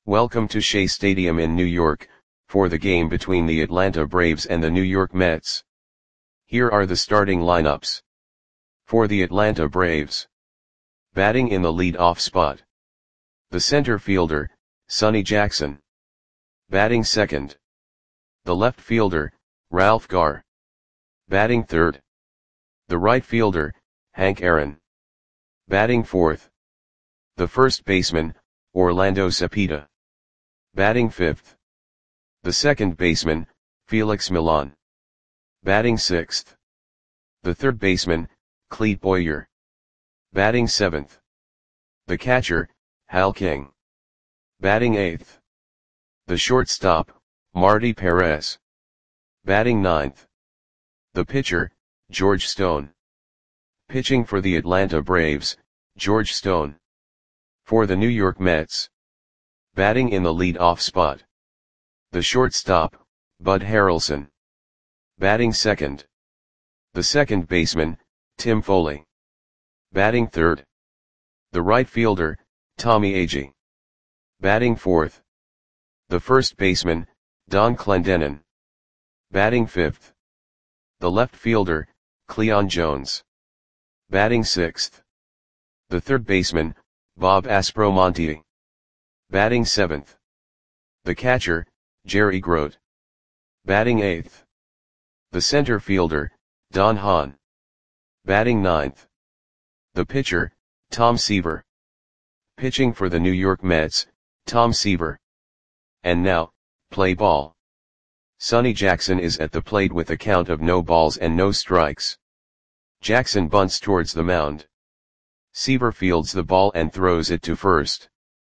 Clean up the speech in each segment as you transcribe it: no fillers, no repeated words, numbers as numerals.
Welcome to Shea Stadium in New York, for the game between the Atlanta Braves and the New York Mets. Here are the starting lineups. For the Atlanta Braves. Batting in the lead-off spot. The center fielder, Sonny Jackson. Batting second. The left fielder, Ralph Garr. Batting third. The right fielder, Hank Aaron. Batting fourth. The first baseman, Orlando Cepeda. Batting fifth. The second baseman, Felix Millan. Batting sixth. The third baseman, Clete Boyer. Batting seventh. The catcher, Hal King. Batting eighth. The shortstop, Marty Perez. Batting ninth. The pitcher, George Stone. Pitching for the Atlanta Braves, George Stone. For the New York Mets. Batting in the lead-off spot. The shortstop, Bud Harrelson. Batting second. The second baseman, Tim Foley. Batting third. The right fielder, Tommy Agee. Batting fourth. The first baseman, Don Clendenon. Batting fifth. The left fielder, Cleon Jones. Batting sixth. The third baseman, Bob Aspromonte. Batting seventh. The catcher, Jerry Grote. Batting eighth. The center fielder, Don Hahn. Batting ninth. The pitcher, Tom Seaver. Pitching for the New York Mets, Tom Seaver. And now, play ball. Sonny Jackson is at the plate with a count of no balls and no strikes. Jackson bunts towards the mound. Seaver fields the ball and throws it to first.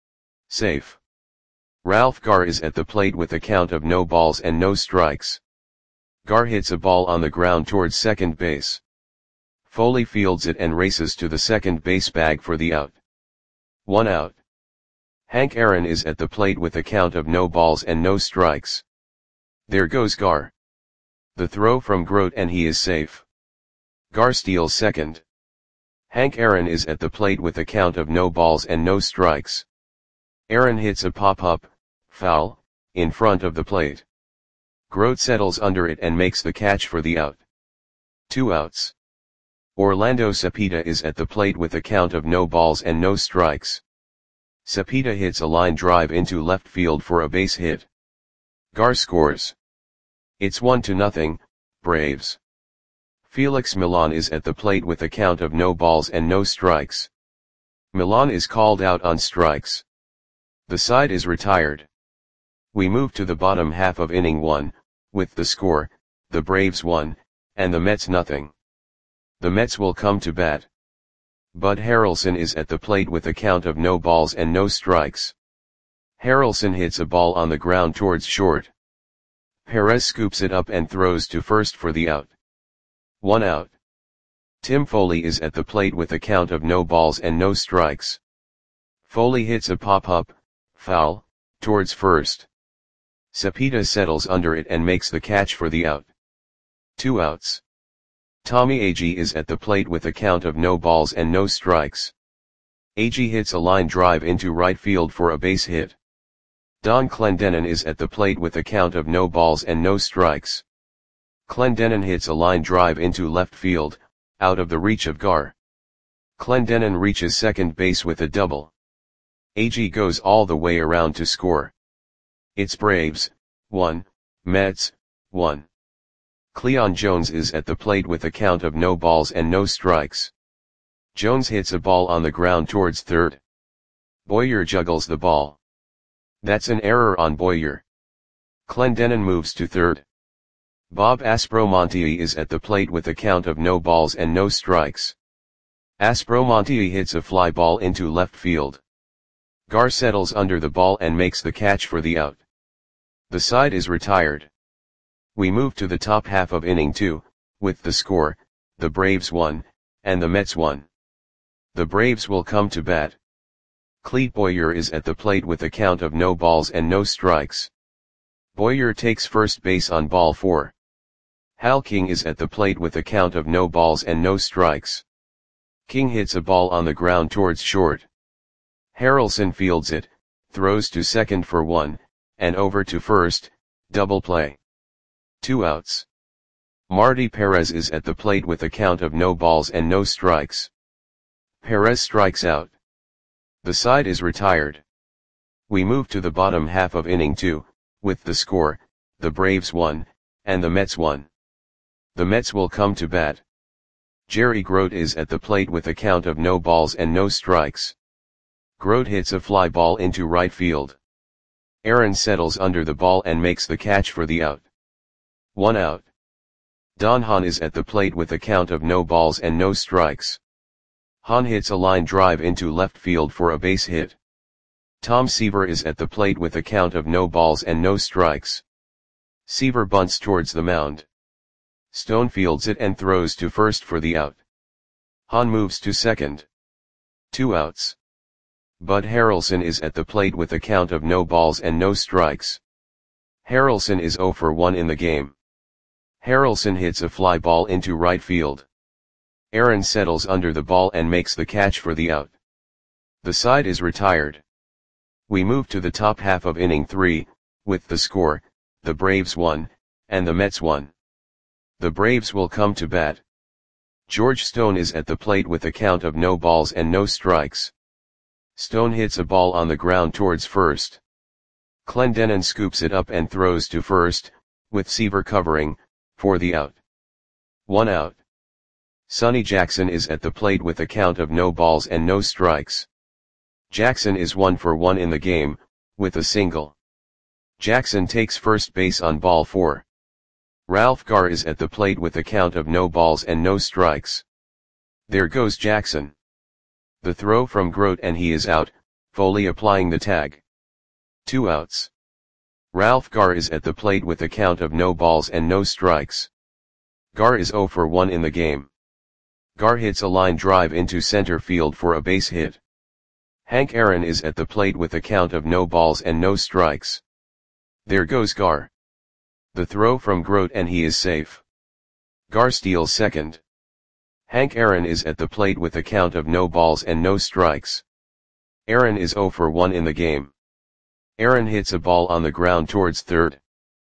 Safe. Ralph Garr is at the plate with a count of no balls and no strikes. Garr hits a ball on the ground towards second base. Foley fields it and races to the second base bag for the out. 1 out. Hank Aaron is at the plate with a count of no balls and no strikes. There goes Garr. The throw from Grote and he is safe. Garr steals second. Hank Aaron is at the plate with a count of no balls and no strikes. Aaron hits a pop-up, foul, in front of the plate. Grote settles under it and makes the catch for the out. 2 outs. Orlando Cepeda is at the plate with a count of no balls and no strikes. Cepeda hits a line drive into left field for a base hit. Garr scores. It's 1-0, Braves. Felix Millan is at the plate with a count of no balls and no strikes. Millan is called out on strikes. The side is retired. We move to the bottom half of inning 1, with the score, the Braves 1, and the Mets nothing. The Mets will come to bat. Bud Harrelson is at the plate with a count of no balls and no strikes. Harrelson hits a ball on the ground towards short. Perez scoops it up and throws to first for the out. 1 out. Tim Foley is at the plate with a count of no balls and no strikes. Foley hits a pop-up, foul, towards first. Cepeda settles under it and makes the catch for the out. 2 outs. Tommy Agee is at the plate with a count of no balls and no strikes. Agee hits a line drive into right field for a base hit. Don Clendenon is at the plate with a count of no balls and no strikes. Clendenon hits a line drive into left field, out of the reach of Garr. Clendenon reaches second base with a double. Agee goes all the way around to score. It's Braves, 1, Mets, 1. Cleon Jones is at the plate with a count of no balls and no strikes. Jones hits a ball on the ground towards third. Boyer juggles the ball. That's an error on Boyer. Clendenon moves to third. Bob Aspromonte is at the plate with a count of no balls and no strikes. Aspromonte hits a fly ball into left field. Garr settles under the ball and makes the catch for the out. The side is retired. We move to the top half of inning 2, with the score, the Braves 1, and the Mets 1. The Braves will come to bat. Clete Boyer is at the plate with a count of no balls and no strikes. Boyer takes first base on ball 4. Hal King is at the plate with a count of no balls and no strikes. King hits a ball on the ground towards short. Harrelson fields it, throws to second for 1, and over to first, double play. 2 outs. Marty Perez is at the plate with a count of no balls and no strikes. Perez strikes out. The side is retired. We move to the bottom half of inning 2, with the score, the Braves 1, and the Mets 1. The Mets will come to bat. Jerry Grote is at the plate with a count of no balls and no strikes. Grote hits a fly ball into right field. Aaron settles under the ball and makes the catch for the out. 1 out. Don Hahn is at the plate with a count of no balls and no strikes. Hahn hits a line drive into left field for a base hit. Tom Seaver is at the plate with a count of no balls and no strikes. Seaver bunts towards the mound. Stone fields it and throws to first for the out. Hahn moves to second. 2 outs. Bud Harrelson is at the plate with a count of no balls and no strikes. Harrelson is 0 for 1 in the game. Harrelson hits a fly ball into right field. Aaron settles under the ball and makes the catch for the out. The side is retired. We move to the top half of inning 3, with the score, the Braves 1, and the Mets 1. The Braves will come to bat. George Stone is at the plate with a count of no balls and no strikes. Stone hits a ball on the ground towards first. Clendenon scoops it up and throws to first, with Seaver covering, for the out. 1 out. Sonny Jackson is at the plate with a count of no balls and no strikes. Jackson is 1 for 1 in the game, with a single. Jackson takes first base on ball 4. Ralph Garr is at the plate with a count of no balls and no strikes. There goes Jackson. The throw from Grote and he is out, Foley applying the tag. 2 outs. Ralph Garr is at the plate with a count of no balls and no strikes. Garr is 0 for 1 in the game. Garr hits a line drive into center field for a base hit. Hank Aaron is at the plate with a count of no balls and no strikes. There goes Garr. The throw from Grote and he is safe. Garr steals second. Hank Aaron is at the plate with a count of no balls and no strikes. Aaron is 0 for 1 in the game. Aaron hits a ball on the ground towards third.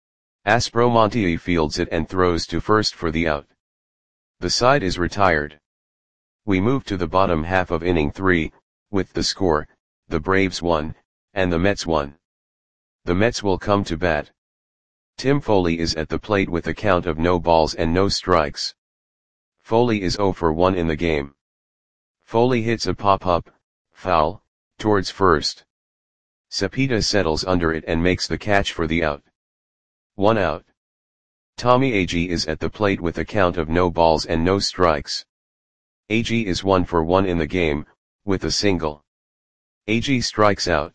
Aspromonte fields it and throws to first for the out. The side is retired. We move to the bottom half of inning 3, with the score, the Braves 1, and the Mets 1. The Mets will come to bat. Tim Foley is at the plate with a count of no balls and no strikes. Foley is 0 for 1 in the game. Foley hits a pop-up, foul, towards first. Cepeda settles under it and makes the catch for the out. 1 out. Tommy Agee is at the plate with a count of no balls and no strikes. Agee is 1 for 1 in the game, with a single. Agee strikes out.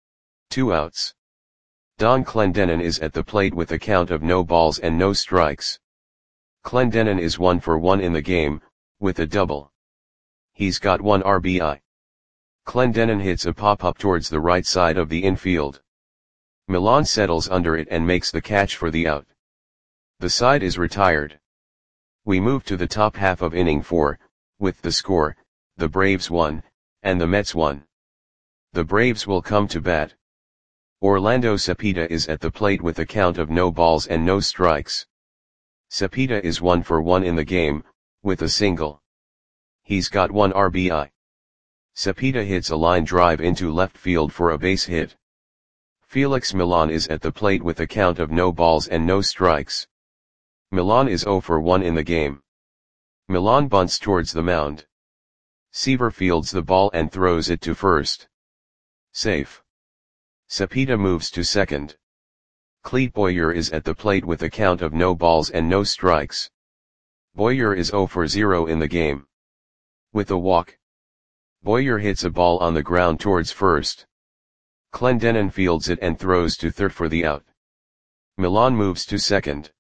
2 outs. Don Clendenon is at the plate with a count of no balls and no strikes. Clendenon is 1 for 1 in the game, with a double. He's got 1 RBI. Clendenon hits a pop-up towards the right side of the infield. Milan settles under it and makes the catch for the out. The side is retired. We move to the top half of inning 4, with the score, the Braves 1, and the Mets 1. The Braves will come to bat. Orlando Cepeda is at the plate with a count of no balls and no strikes. Cepeda is 1 for 1 in the game, with a single. He's got 1 RBI. Cepeda hits a line drive into left field for a base hit. Felix Milan is at the plate with a count of no balls and no strikes. Milan is 0 for 1 in the game. Milan bunts towards the mound. Seaver fields the ball and throws it to first. Safe. Cepeda moves to second. Clete Boyer is at the plate with a count of no balls and no strikes. Boyer is 0 for 0 in the game. With a walk. Boyer hits a ball on the ground towards first. Clendenon fields it and throws to third for the out. Milan moves to second.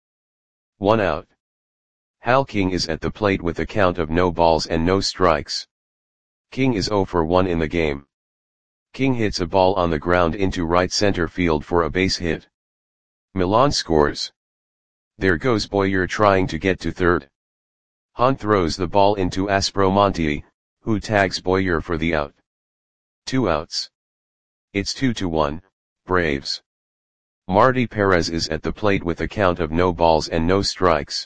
1 out. Hal King is at the plate with a count of no balls and no strikes. King is 0 for 1 in the game. King hits a ball on the ground into right center field for a base hit. Milan scores. There goes Boyer trying to get to third. Hahn throws the ball into Aspromonte, who tags Boyer for the out. 2 outs. It's 2-1, Braves. Marty Perez is at the plate with a count of no balls and no strikes.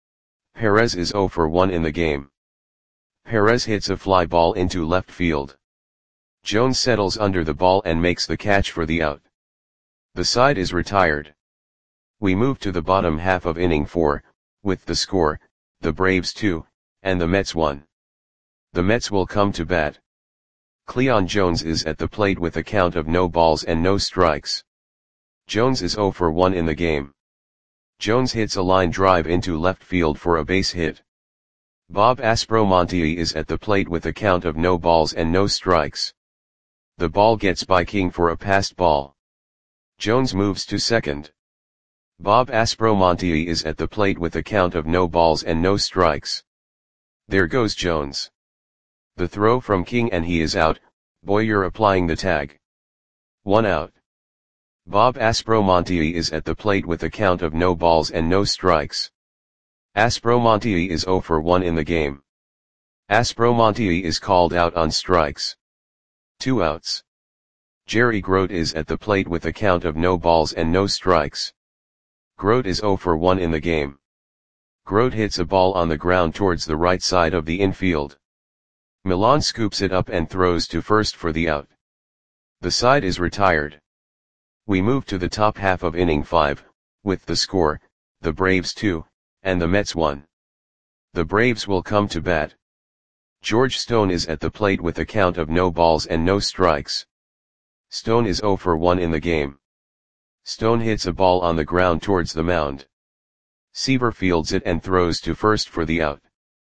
Perez is 0 for 1 in the game. Perez hits a fly ball into left field. Jones settles under the ball and makes the catch for the out. The side is retired. We move to the bottom half of inning 4, with the score, the Braves 2, and the Mets 1. The Mets will come to bat. Cleon Jones is at the plate with a count of no balls and no strikes. Jones is 0 for 1 in the game. Jones hits a line drive into left field for a base hit. Bob Aspromonte is at the plate with a count of no balls and no strikes. The ball gets by King for a passed ball. Jones moves to second. Bob Aspromonte is at the plate with a count of no balls and no strikes. There goes Jones. The throw from King and he is out, Boyer applying the tag. 1 out. Bob Aspromonte is at the plate with a count of no balls and no strikes. Aspromonte is 0 for 1 in the game. Aspromonte is called out on strikes. 2 outs. Jerry Grote is at the plate with a count of no balls and no strikes. Grote is 0 for 1 in the game. Grote hits a ball on the ground towards the right side of the infield. Milan scoops it up and throws to first for the out. The side is retired. We move to the top half of inning 5, with the score, the Braves 2, and the Mets 1. The Braves will come to bat. George Stone is at the plate with a count of no balls and no strikes. Stone is 0 for 1 in the game. Stone hits a ball on the ground towards the mound. Seaver fields it and throws to first for the out.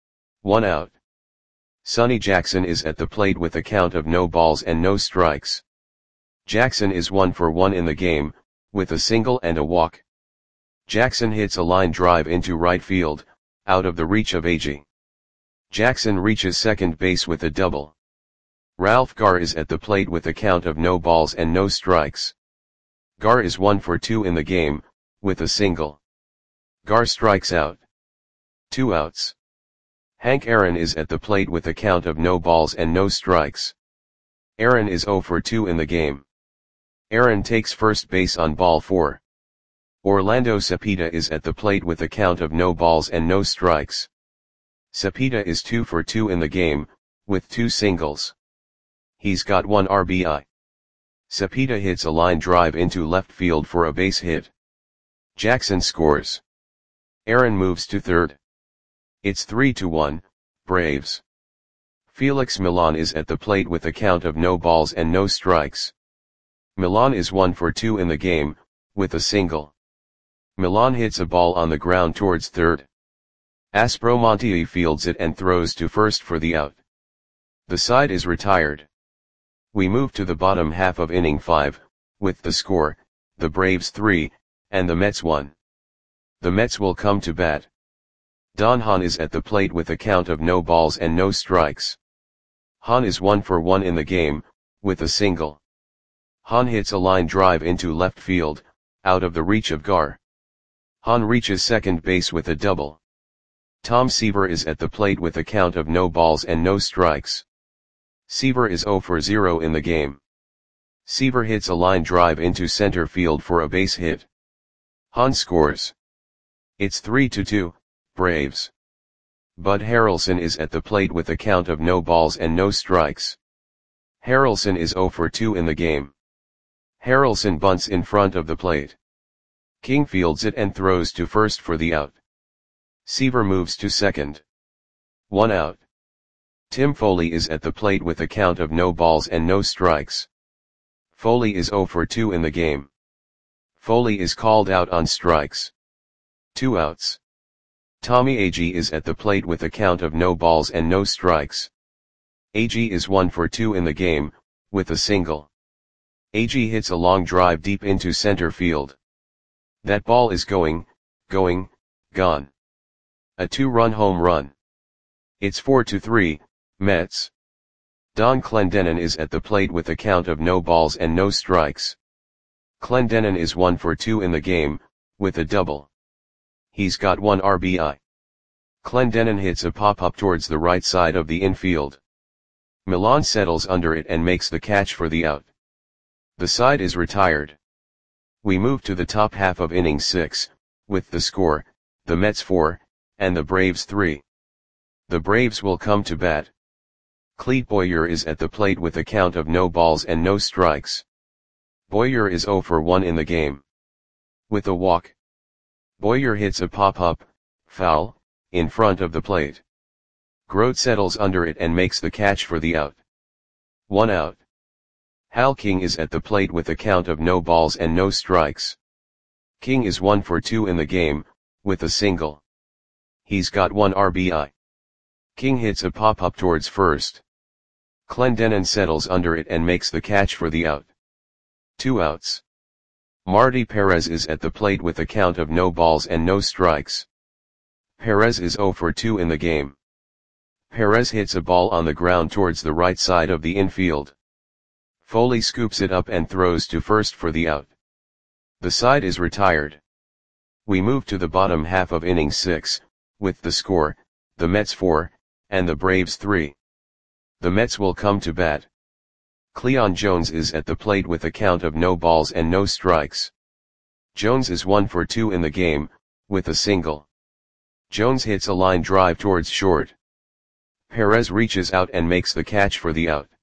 1 out. Sonny Jackson is at the plate with a count of no balls and no strikes. Jackson is 1 for 1 in the game, with a single and a walk. Jackson hits a line drive into right field, out of the reach of Agee. Jackson reaches second base with a double. Ralph Garr is at the plate with a count of no balls and no strikes. Garr is 1 for 2 in the game, with a single. Garr strikes out. 2 outs. Hank Aaron is at the plate with a count of no balls and no strikes. Aaron is 0 for 2 in the game. Aaron takes first base on ball 4. Orlando Cepeda is at the plate with a count of no balls and no strikes. Cepeda is 2 for 2 in the game, with 2 singles. He's got 1 RBI. Cepeda hits a line drive into left field for a base hit. Jackson scores. Aaron moves to third. It's 3-1, Braves. Felix Milan is at the plate with a count of no balls and no strikes. Milan is 1 for 2 in the game, with a single. Milan hits a ball on the ground towards third. Aspromonte fields it and throws to first for the out. The side is retired. We move to the bottom half of inning 5, with the score, the Braves 3, and the Mets 1. The Mets will come to bat. Don Hahn is at the plate with a count of no balls and no strikes. Hahn is 1 for 1 in the game, with a single. Hahn hits a line drive into left field, out of the reach of Garr. Hahn reaches second base with a double. Tom Seaver is at the plate with a count of no balls and no strikes. Seaver is 0 for 0 in the game. Seaver hits a line drive into center field for a base hit. Hahn scores. It's 3-2, Braves. Bud Harrelson is at the plate with a count of no balls and no strikes. Harrelson is 0 for 2 in the game. Harrelson bunts in front of the plate. King fields it and throws to first for the out. Seaver moves to second. 1 out. Tim Foley is at the plate with a count of no balls and no strikes. Foley is 0 for 2 in the game. Foley is called out on strikes. 2 outs. Tommy Agee is at the plate with a count of no balls and no strikes. Agee is 1 for 2 in the game, with a single. Agee hits a long drive deep into center field. That ball is gone. A 2-run home run. It's 4-3, Mets. Don Clendenon is at the plate with a count of no balls and no strikes. Clendenon is 1 for 2 in the game, with a double. He's got 1 RBI. Clendenon hits a pop-up towards the right side of the infield. Milan settles under it and makes the catch for the out. The side is retired. We move to the top half of inning 6, with the score, the Mets 4, and the Braves 3. The Braves will come to bat. Clete Boyer is at the plate with a count of no balls and no strikes. Boyer is 0 for 1 in the game. With a walk, Boyer hits a pop-up, foul, in front of the plate. Grote settles under it and makes the catch for the out. 1 out. Hal King is at the plate with a count of no balls and no strikes. King is 1 for 2 in the game, with a single. He's got 1 RBI. King hits a pop-up towards first. Clendenon settles under it and makes the catch for the out. 2 outs. Marty Perez is at the plate with a count of no balls and no strikes. Perez is 0 for 2 in the game. Perez hits a ball on the ground towards the right side of the infield. Foley scoops it up and throws to first for the out. The side is retired. We move to the bottom half of inning 6, with the score, the Mets 4, and the Braves 3. The Mets will come to bat. Cleon Jones is at the plate with a count of no balls and no strikes. Jones is 1 for 2 in the game, with a single. Jones hits a line drive towards short. Perez reaches out and makes the catch for the out.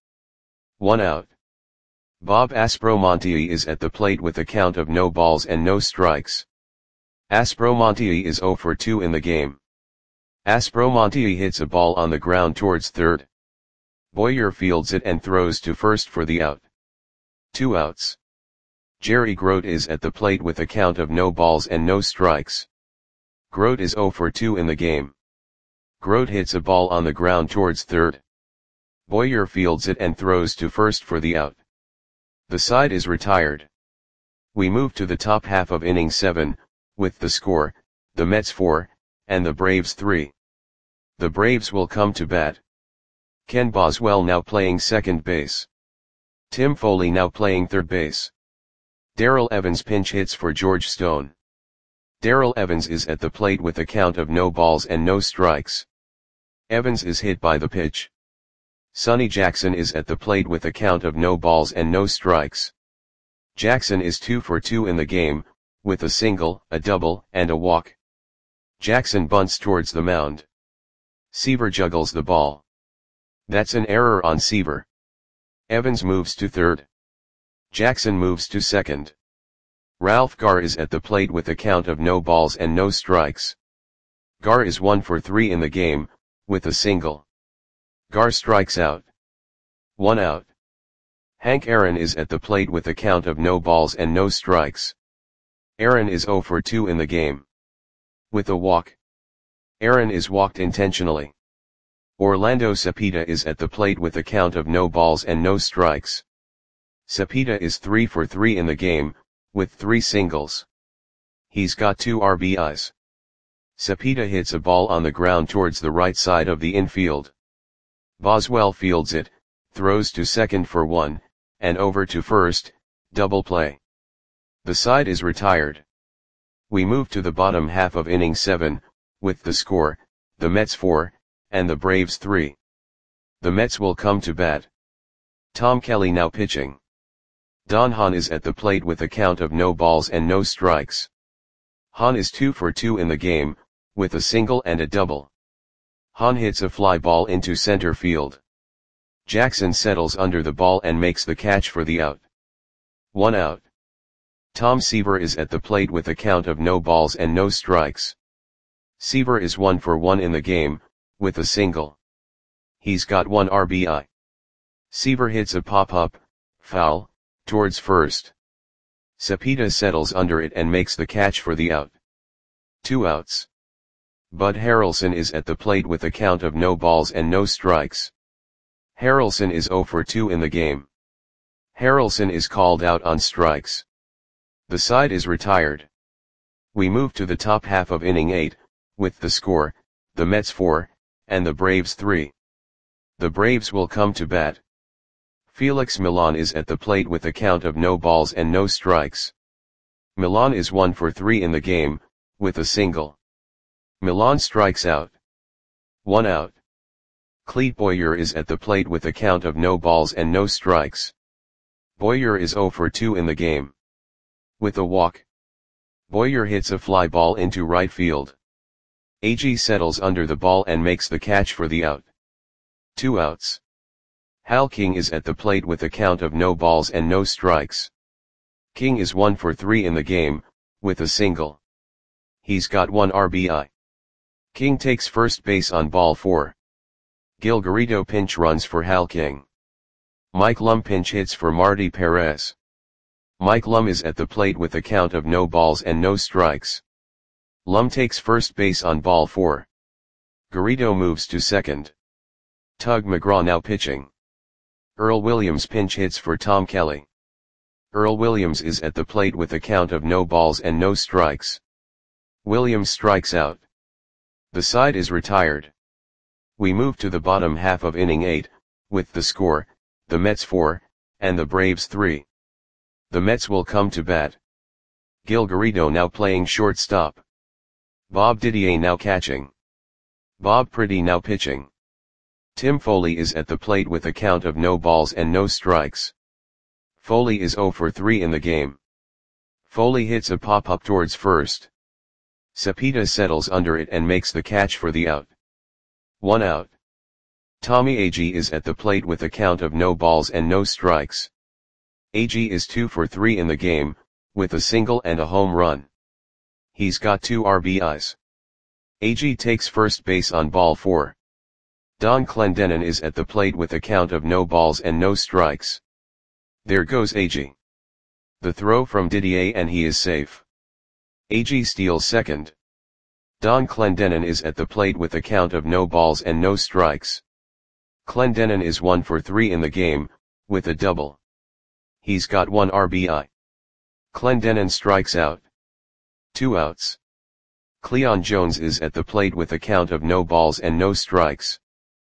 1 out. Bob Aspromonte is at the plate with a count of no balls and no strikes. Aspromonte is 0 for 2 in the game. Aspromonte hits a ball on the ground towards third. Boyer fields it and throws to first for the out. 2 outs. Jerry Grote is at the plate with a count of no balls and no strikes. Grote is 0 for 2 in the game. Grote hits a ball on the ground towards third. Boyer fields it and throws to first for the out. The side is retired. We move to the top half of inning 7, with the score, the Mets 4, and the Braves 3. The Braves will come to bat. Ken Boswell now playing second base. Tim Foley now playing third base. Darrell Evans pinch hits for George Stone. Darrell Evans is at the plate with a count of no balls and no strikes. Evans is hit by the pitch. Sonny Jackson is at the plate with a count of no balls and no strikes. Jackson is 2 for 2 in the game, with a single, a double, and a walk. Jackson bunts towards the mound. Seaver juggles the ball. That's an error on Seaver. Evans moves to third. Jackson moves to second. Ralph Garr is at the plate with a count of no balls and no strikes. Garr is 1 for 3 in the game, with a single. Garr strikes out. 1 out. Hank Aaron is at the plate with a count of no balls and no strikes. Aaron is 0 for 2 in the game. With a walk. Aaron is walked intentionally. Orlando Cepeda is at the plate with a count of no balls and no strikes. Cepeda is 3 for 3 in the game, with 3 singles. He's got 2 RBIs. Cepeda hits a ball on the ground towards the right side of the infield. Boswell fields it, throws to second for 1, and over to first, double play. The side is retired. We move to the bottom half of inning 7, with the score, the Mets 4, and the Braves 3. The Mets will come to bat. Tom Kelly now pitching. Don Hahn is at the plate with a count of no balls and no strikes. Hahn is 2 for 2 in the game, with a single and a double. Hahn hits a fly ball into center field. Jackson settles under the ball and makes the catch for the out. 1 out. Tom Seaver is at the plate with a count of no balls and no strikes. Seaver is 1 for 1 in the game, with a single. He's got 1 RBI. Seaver hits a pop-up, foul, towards first. Cepeda settles under it and makes the catch for the out. 2 outs. Bud Harrelson is at the plate with a count of no balls and no strikes. Harrelson is 0 for 2 in the game. Harrelson is called out on strikes. The side is retired. We move to the top half of inning 8, with the score, the Mets 4, and the Braves 3. The Braves will come to bat. Felix Millan is at the plate with a count of no balls and no strikes. Millan is 1 for 3 in the game, with a single. Millan strikes out. 1 out. Clete Boyer is at the plate with a count of no balls and no strikes. Boyer is 0 for 2 in the game. With a walk, Boyer hits a fly ball into right field. Agee settles under the ball and makes the catch for the out. 2 outs. Hal King is at the plate with a count of no balls and no strikes. King is 1 for 3 in the game, with a single. He's got 1 RBI. King takes first base on ball 4. Gil Garrido pinch runs for Hal King. Mike Lum pinch hits for Marty Perez. Mike Lum is at the plate with a count of no balls and no strikes. Lum takes first base on ball 4. Garrido moves to second. Tug McGraw now pitching. Earl Williams pinch hits for Tom Kelly. Earl Williams is at the plate with a count of no balls and no strikes. Williams strikes out. The side is retired. We move to the bottom half of inning 8, with the score, the Mets 4, and the Braves 3. The Mets will come to bat. Gil Garrido now playing shortstop. Bob Didier now catching. Bob Priddy now pitching. Tim Foley is at the plate with a count of no balls and no strikes. Foley is 0 for 3 in the game. Foley hits a pop-up towards first. Cepeda settles under it and makes the catch for the out. 1 out. Tommy Agee is at the plate with a count of no balls and no strikes. Agee is 2 for 3 in the game, with a single and a home run. He's got 2 RBIs. Agee takes first base on ball 4. Don Clendenon is at the plate with a count of no balls and no strikes. There goes Agee. The throw from Didier and he is safe. Agee steals second. Don Clendenon is at the plate with a count of no balls and no strikes. Clendenon is 1 for 3 in the game, with a double. He's got 1 RBI. Clendenon strikes out. 2 outs. Cleon Jones is at the plate with a count of no balls and no strikes.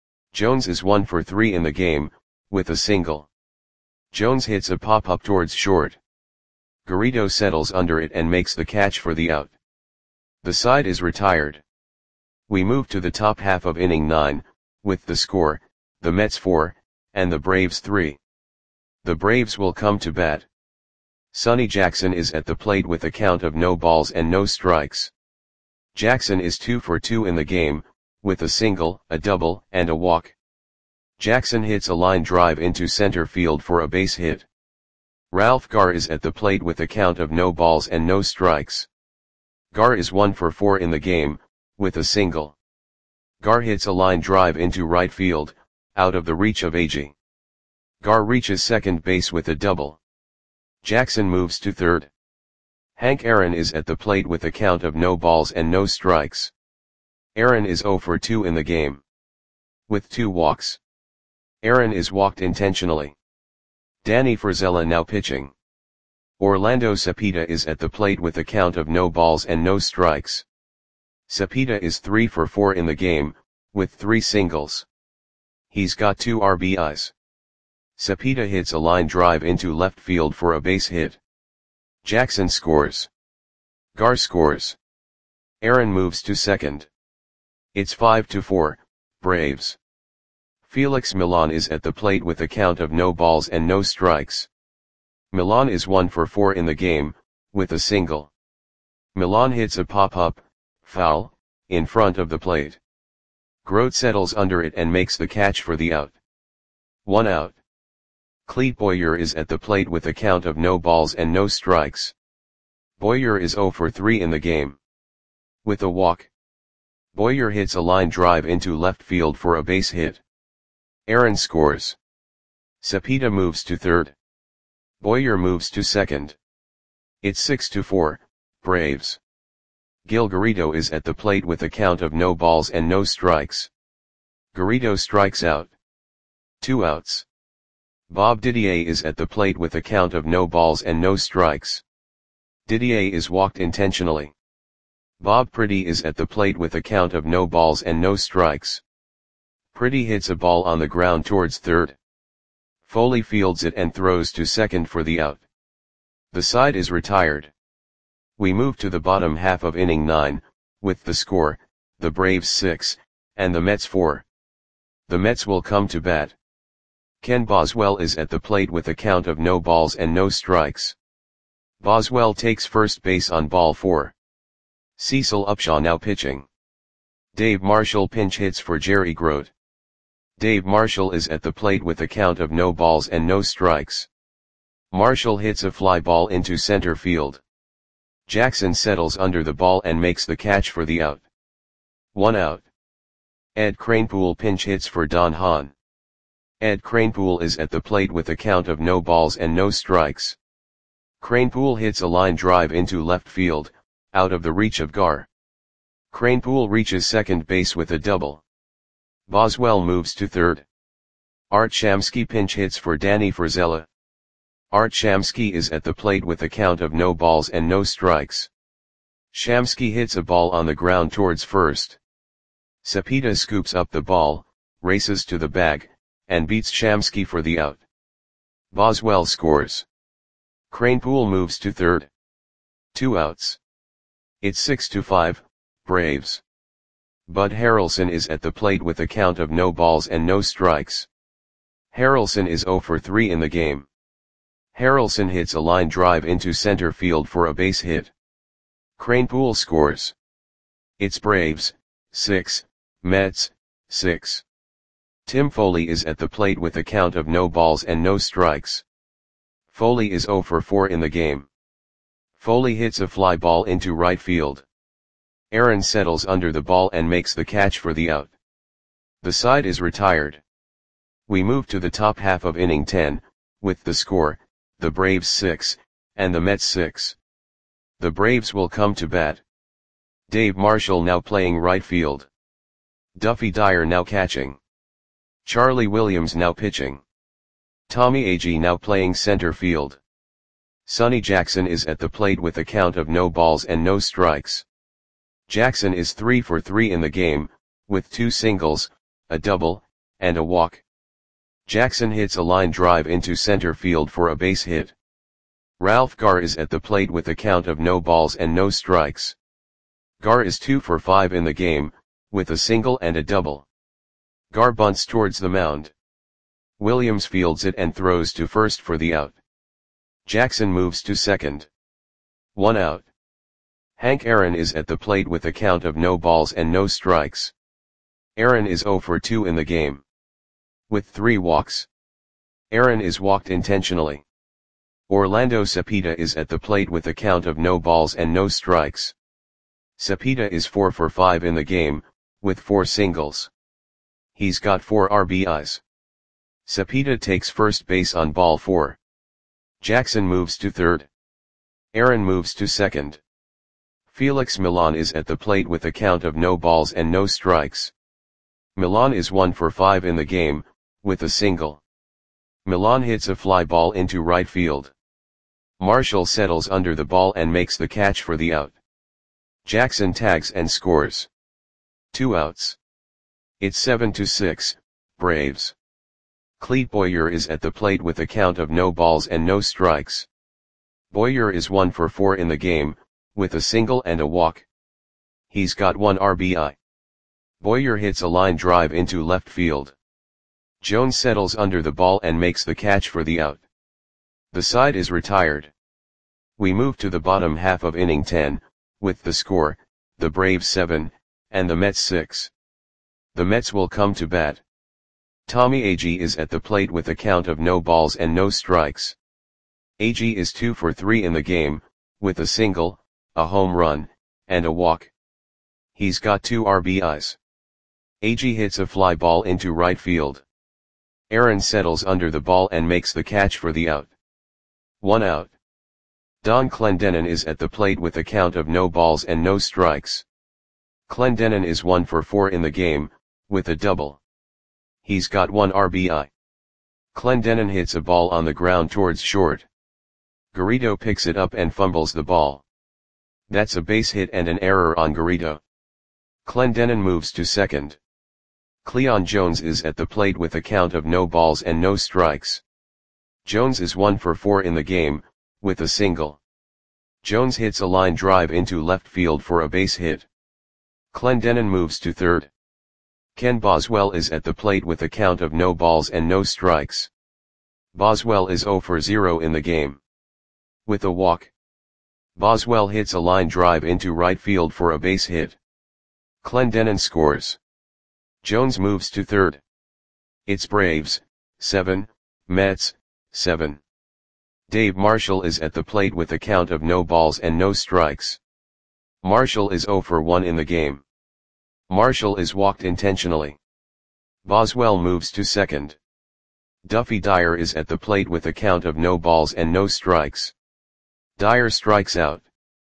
Jones is 1 for 3 in the game, with a single. Jones hits a pop-up towards short. Garrido settles under it and makes the catch for the out. The side is retired. We move to the top half of inning 9, with the score, the Mets 4, and the Braves 3. The Braves will come to bat. Sonny Jackson is at the plate with a count of no balls and no strikes. Jackson is 2 for 2 in the game, with a single, a double, and a walk. Jackson hits a line drive into center field for a base hit. Ralph Garr is at the plate with a count of no balls and no strikes. Garr is 1 for 4 in the game, with a single. Garr hits a line drive into right field, out of the reach of Agee. Garr reaches second base with a double. Jackson moves to third. Hank Aaron is at the plate with a count of no balls and no strikes. Aaron is 0 for 2 in the game. With 2 walks. Aaron is walked intentionally. Danny Frizella now pitching. Orlando Cepeda is at the plate with a count of no balls and no strikes. Cepeda is 3 for 4 in the game, with 3 singles. He's got 2 RBIs. Cepeda hits a line drive into left field for a base hit. Jackson scores. Garr scores. Aaron moves to second. It's 5-4, Braves. Felix Millan is at the plate with a count of no balls and no strikes. Millan is 1 for 4 in the game, with a single. Millan hits a pop-up, foul, in front of the plate. Grote settles under it and makes the catch for the out. 1 out. Clete Boyer is at the plate with a count of no balls and no strikes. Boyer is 0 for 3 in the game. With a walk. Boyer hits a line drive into left field for a base hit. Aaron scores. Cepeda moves to third. Boyer moves to second. It's 6-4, Braves. Gil Garrido is at the plate with a count of no balls and no strikes. Garrido strikes out. 2 outs. Bob Didier is at the plate with a count of no balls and no strikes. Didier is walked intentionally. Bob Priddy is at the plate with a count of no balls and no strikes. Priddy hits a ball on the ground towards third. Foley fields it and throws to second for the out. The side is retired. We move to the bottom half of inning 9, with the score, the Braves 6, and the Mets 4. The Mets will come to bat. Ken Boswell is at the plate with a count of no balls and no strikes. Boswell takes first base on ball 4. Cecil Upshaw now pitching. Dave Marshall pinch hits for Jerry Grote. Dave Marshall is at the plate with a count of no balls and no strikes. Marshall hits a fly ball into center field. Jackson settles under the ball and makes the catch for the out. 1 out. Ed Kranepool pinch hits for Don Hahn. Ed Kranepool is at the plate with a count of no balls and no strikes. Kranepool hits a line drive into left field, out of the reach of Gar. Kranepool reaches second base with a double. Boswell moves to third. Art Shamsky pinch hits for Danny Frizella. Art Shamsky is at the plate with a count of no balls and no strikes. Shamsky hits a ball on the ground towards first. Cepeda scoops up the ball, races to the bag, and beats Shamsky for the out. Boswell scores. Kranepool moves to third. 2 outs. It's 6-5, Braves. Bud Harrelson is at the plate with a count of no balls and no strikes. Harrelson is 0 for 3 in the game. Harrelson hits a line drive into center field for a base hit. Kranepool scores. It's Braves, 6, Mets, 6. Tim Foley is at the plate with a count of no balls and no strikes. Foley is 0 for 4 in the game. Foley hits a fly ball into right field. Aaron settles under the ball and makes the catch for the out. The side is retired. We move to the top half of inning 10, with the score, the Braves 6, and the Mets 6. The Braves will come to bat. Dave Marshall now playing right field. Duffy Dyer now catching. Charlie Williams now pitching. Tommy Agee now playing center field. Sonny Jackson is at the plate with a count of no balls and no strikes. Jackson is 3 for 3 in the game, with 2 singles, a double, and a walk. Jackson hits a line drive into center field for a base hit. Ralph Gar is at the plate with a count of no balls and no strikes. Gar is 2 for 5 in the game, with a single and a double. Gar bunts towards the mound. Williams fields it and throws to first for the out. Jackson moves to second. 1 out. Hank Aaron is at the plate with a count of no balls and no strikes. Aaron is 0 for 2 in the game. With 3 walks. Aaron is walked intentionally. Orlando Cepeda is at the plate with a count of no balls and no strikes. Cepeda is 4 for 5 in the game, with 4 singles. He's got 4 RBIs. Cepeda takes first base on ball 4. Jackson moves to third. Aaron moves to second. Felix Milan is at the plate with a count of no balls and no strikes. Milan is 1 for 5 in the game, with a single. Milan hits a fly ball into right field. Marshall settles under the ball and makes the catch for the out. Jackson tags and scores. 2 outs. It's 7-6, Braves. Clete Boyer is at the plate with a count of no balls and no strikes. Boyer is 1 for 4 in the game, with a single and a walk. He's got 1 RBI. Boyer hits a line drive into left field. Jones settles under the ball and makes the catch for the out. The side is retired. We move to the bottom half of inning 10, with the score, the Braves 7, and the Mets 6. The Mets will come to bat. Tommy Agee is at the plate with a count of no balls and no strikes. Agee is 2 for 3 in the game, with a single, a home run, and a walk. He's got 2 RBIs. Agee hits a fly ball into right field. Aaron settles under the ball and makes the catch for the out. 1 out. Don Clendenon is at the plate with a count of no balls and no strikes. Clendenon is 1 for 4 in the game, with a double. He's got 1 RBI. Clendenon hits a ball on the ground towards short. Garrido picks it up and fumbles the ball. That's a base hit and an error on Garrido. Clendenon moves to second. Cleon Jones is at the plate with a count of no balls and no strikes. Jones is 1 for 4 in the game, with a single. Jones hits a line drive into left field for a base hit. Clendenon moves to third. Ken Boswell is at the plate with a count of no balls and no strikes. Boswell is 0 for 0 in the game. With a walk, Boswell hits a line drive into right field for a base hit. Clendenon scores. Jones moves to third. It's Braves, 7, Mets, 7. Dave Marshall is at the plate with a count of no balls and no strikes. Marshall is 0 for 1 in the game. Marshall is walked intentionally. Boswell moves to second. Duffy Dyer is at the plate with a count of no balls and no strikes. Dyer strikes out.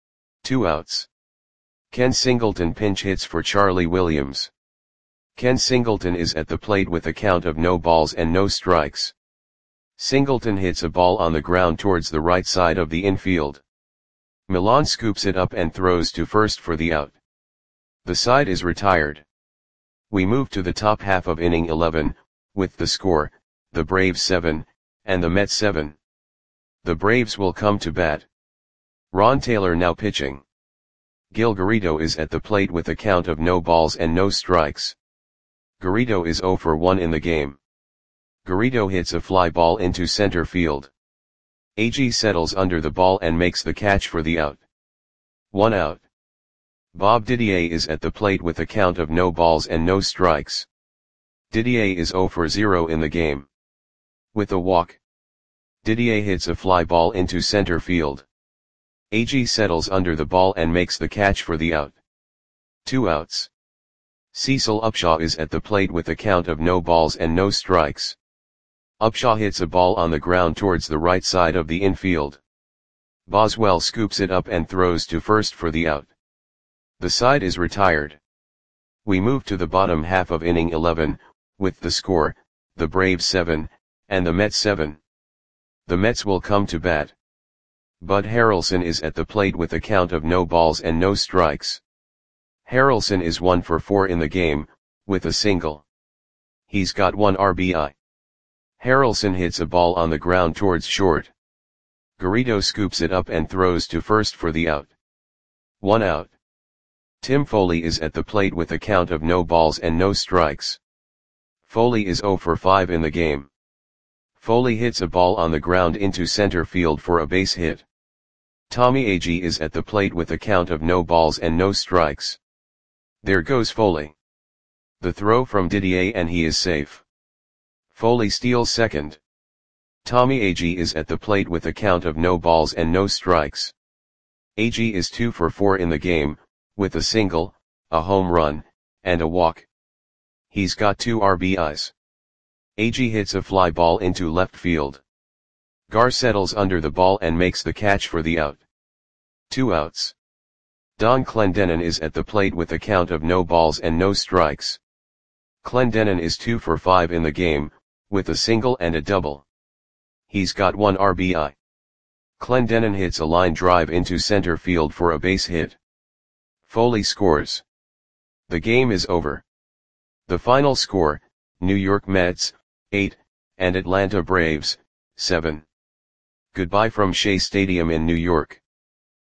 2 outs. Ken Singleton pinch hits for Charlie Williams. Ken Singleton is at the plate with a count of no balls and no strikes. Singleton hits a ball on the ground towards the right side of the infield. Milan scoops it up and throws to first for the out. The side is retired. We move to the top half of inning 11, with the score, the Braves 7, and the Mets 7. The Braves will come to bat. Ron Taylor now pitching. Gil Garrido is at the plate with a count of no balls and no strikes. Garrido is 0 for 1 in the game. Garrido hits a fly ball into center field. Agee settles under the ball and makes the catch for the out. 1 out. Bob Didier is at the plate with a count of no balls and no strikes. Didier is 0 for 0 in the game. With a walk, Didier hits a fly ball into center field. Agee settles under the ball and makes the catch for the out. 2 outs. Cecil Upshaw is at the plate with a count of no balls and no strikes. Upshaw hits a ball on the ground towards the right side of the infield. Boswell scoops it up and throws to first for the out. The side is retired. We move to the bottom half of inning 11, with the score, the Braves 7, and the Mets 7. The Mets will come to bat. Bud Harrelson is at the plate with a count of no balls and no strikes. Harrelson is 1 for 4 in the game, with a single. He's got 1 RBI. Harrelson hits a ball on the ground towards short. Garrido scoops it up and throws to first for the out. 1 out. Tim Foley is at the plate with a count of no balls and no strikes. Foley is 0 for 5 in the game. Foley hits a ball on the ground into center field for a base hit. Tommy Agee is at the plate with a count of no balls and no strikes. There goes Foley. The throw from Didier and he is safe. Foley steals second. Tommy Agee is at the plate with a count of no balls and no strikes. Agee is 2 for 4 in the game, with a single, a home run, and a walk. He's got 2 RBIs. Agee hits a fly ball into left field. Gar settles under the ball and makes the catch for the out. 2 outs. Don Clendenon is at the plate with a count of no balls and no strikes. Clendenon is 2 for 5 in the game, with a single and a double. He's got 1 RBI. Clendenon hits a line drive into center field for a base hit. Foley scores. The game is over. The final score, New York Mets, 8, and Atlanta Braves, 7. Goodbye from Shea Stadium in New York.